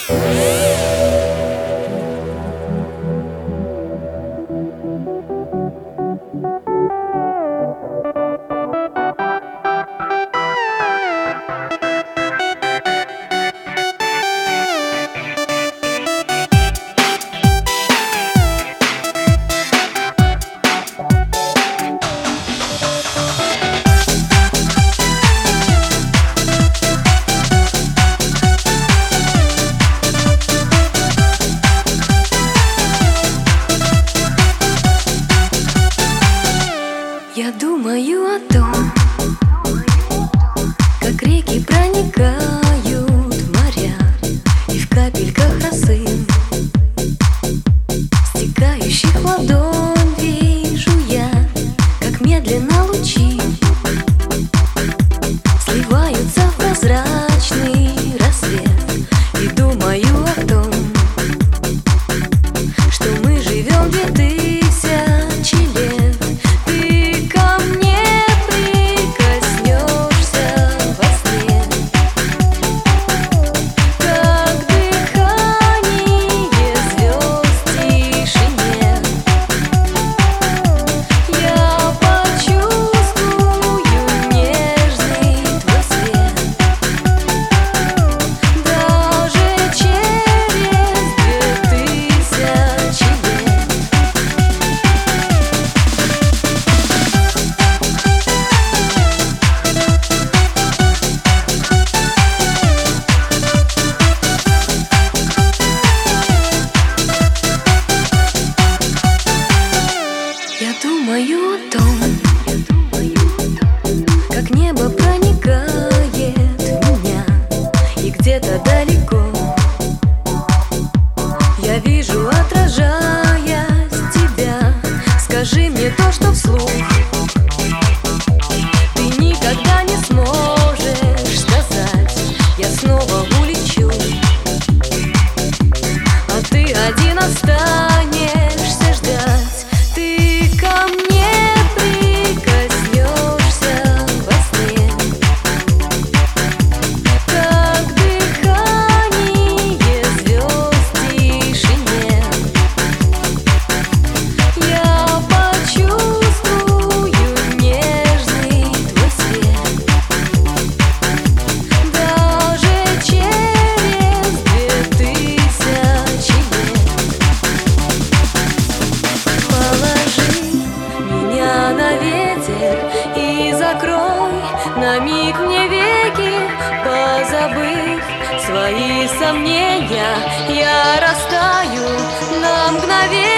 Я думаю о том, как реки проникают в моря, и в капельках росы, стекающих в ладонь, вижу я, как медленно лучи сливаются в прозрачный рассвет. И думаю о том, что мы живем 2000 лет. Думаю о том, как небо проникает в меня, и где-то далеко я вижу, отражаясь, тебя. Скажи мне то, что вслух ты никогда не сможешь сказать. Я снова улечу, а ты один останешься ждать. Ты ко мне прикоснешься во сне, как дыхание звезд в тишине. Я почувствую нежный твой свет, даже через 2000 лет. Положи меня на ветер и закрой на миг мне веки, позабыв свои сомнения, я растаю на мгновение.